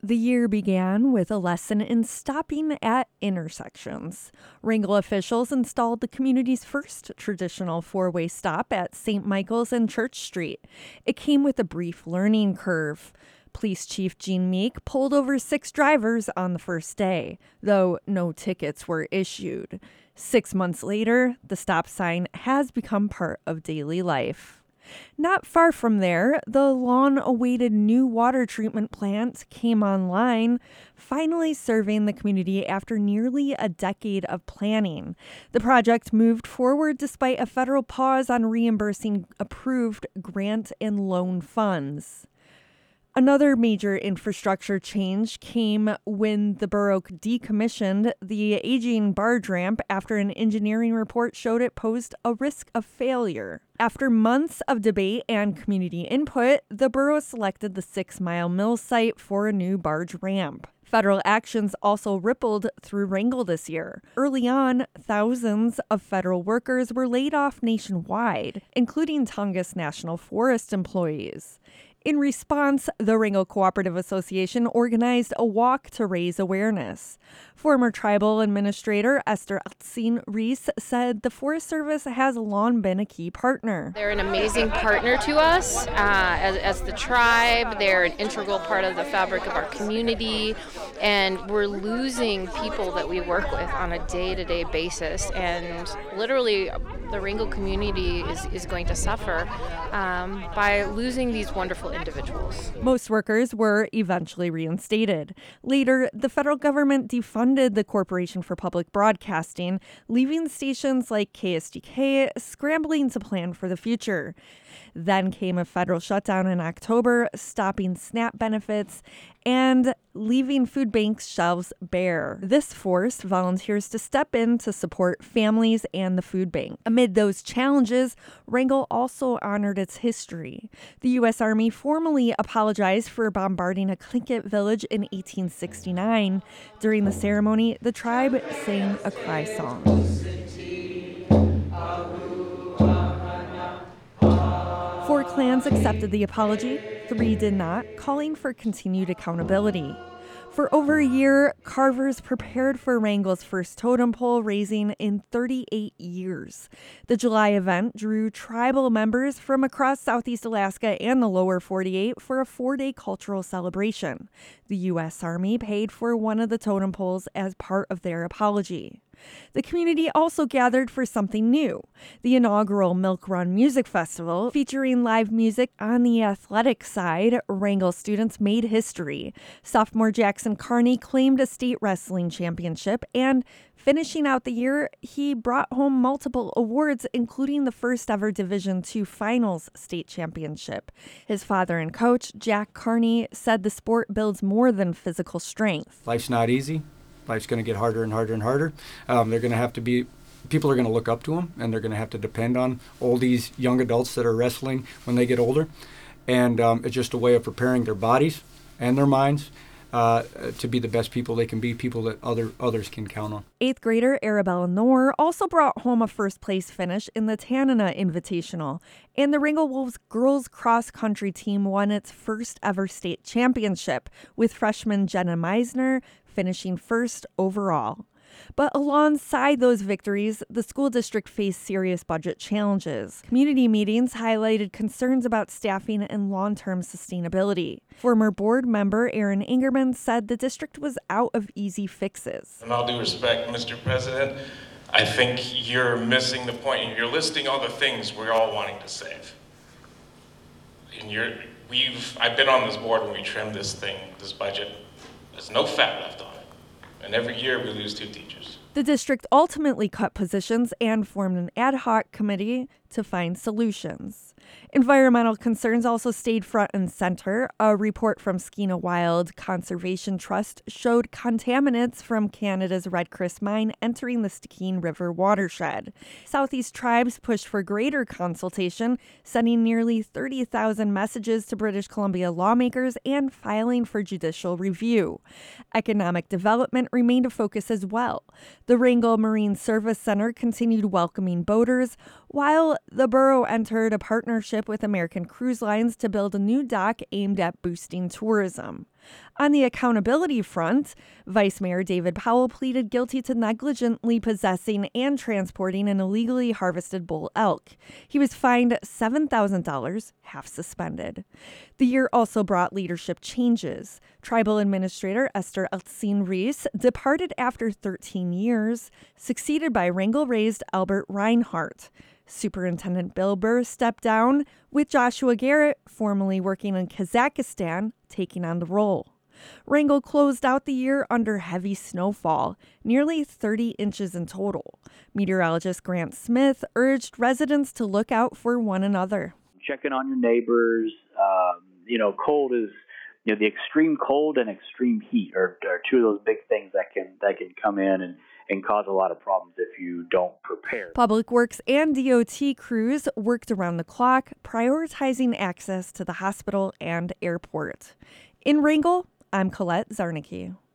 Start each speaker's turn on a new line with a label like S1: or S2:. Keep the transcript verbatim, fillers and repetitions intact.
S1: The year began with a lesson in stopping at intersections. Wrangell officials installed the community's first traditional four-way stop at Saint Michael's and Church Street. It came with a brief learning curve. Police Chief Gene Meek pulled over six drivers on the first day, though no tickets were issued. Six months later, the stop sign has become part of daily life. Not far from there, the long-awaited new water treatment plant came online, finally serving the community after nearly a decade of planning. The project moved forward despite a federal pause on reimbursing approved grant and loan funds. Another major infrastructure change came when the borough decommissioned the aging barge ramp after an engineering report showed it posed a risk of failure. After months of debate and community input, the borough selected the Six Mile Mill site for a new barge ramp. Federal actions also rippled through Wrangell this year. Early on, thousands of federal workers were laid off nationwide, including Tongass National Forest employees. In response, the Wrangell Cooperative Association organized a walk to raise awareness. Former tribal administrator Esther Altseen Reese said the Forest Service has long been a key partner.
S2: They're an amazing partner to us uh, as, as the tribe. They're an integral part of the fabric of our community, and we're losing people that we work with on a day-to-day basis, and literally the Wrangell community is, is going to suffer um, by losing these wonderful individuals.
S1: Most workers were eventually reinstated. Later, the federal government defunded the Corporation for Public Broadcasting, leaving stations like K S D K scrambling to plan for the future. Then came a federal shutdown in October, stopping SNAP benefits and leaving food banks' shelves bare. This forced volunteers to step in to support families and the food bank. Amid those challenges, Wrangell also honored its history. The U S Army formally apologized for bombarding a Tlingit village in eighteen sixty-nine. During the ceremony, the tribe sang a cry song. Four clans accepted the apology, three did not, calling for continued accountability. For over a year, carvers prepared for Wrangell's first totem pole raising in thirty-eight years. The July event drew tribal members from across Southeast Alaska and the lower forty-eight for a four-day cultural celebration. The U S Army paid for one of the totem poles as part of their apology. The community also gathered for something new, the inaugural Milk Run Music Festival. Featuring live music on the athletic side, Wrangell students made history. Sophomore Jackson Carney claimed a state wrestling championship, and finishing out the year, he brought home multiple awards, including the first ever Division two Finals state championship. His father and coach, Jack Carney, said the sport builds more than physical strength.
S3: Life's not easy. Life's going to get harder and harder and harder. Um, they're going to have to be, people are going to look up to them, and they're going to have to depend on all these young adults that are wrestling when they get older. And um, it's just a way of preparing their bodies and their minds uh, to be the best people they can be, people that other others can count on.
S1: Eighth grader Arabella Knorr also brought home a first place finish in the Tanana Invitational, and the Wrangell Wolves girls cross country team won its first ever state championship, with freshman Jenna Meisner finishing first overall. But alongside those victories, the school district faced serious budget challenges. Community meetings highlighted concerns about staffing and long-term sustainability. Former board member Aaron Ingerman said the district was out of easy fixes.
S4: In all due respect, Mister President, I think you're missing the point. You're listing all the things we're all wanting to save. And you're, we've, I've been on this board when we trimmed this thing, this budget. There's no fat left on it. And every year we lose two teachers.
S1: The district ultimately cut positions and formed an ad hoc committee to find solutions. Environmental concerns also stayed front and center. A report from Skeena Wild Conservation Trust showed contaminants from Canada's Red Chris mine entering the Stikine River watershed. Southeast tribes pushed for greater consultation, sending nearly thirty thousand messages to British Columbia lawmakers and filing for judicial review. Economic development remained a focus as well. The Wrangell Marine Service Center continued welcoming boaters, while the borough entered a partnership partnership with American Cruise Lines to build a new dock aimed at boosting tourism. On the accountability front, Vice Mayor David Powell pleaded guilty to negligently possessing and transporting an illegally harvested bull elk. He was fined seven thousand dollars, half suspended. The year also brought leadership changes. Tribal Administrator Esther Eltsine-Reese departed after thirteen years, succeeded by Wrangell-raised Albert Reinhardt. Superintendent Bill Burr stepped down, with Joshua Garrett, formerly working in Kazakhstan, taking on the role. Wrangell closed out the year under heavy snowfall, nearly thirty inches in total. Meteorologist Grant Smith urged residents to look out for one another.
S5: Checking on your neighbors. Um, you know, cold is, you know, the extreme cold and extreme heat are, are two of those big things that can that can come in and, and cause a lot of problems if you don't prepare.
S1: Public Works and D O T crews worked around the clock, prioritizing access to the hospital and airport. In Wrangell, I'm Colette Zarnicki.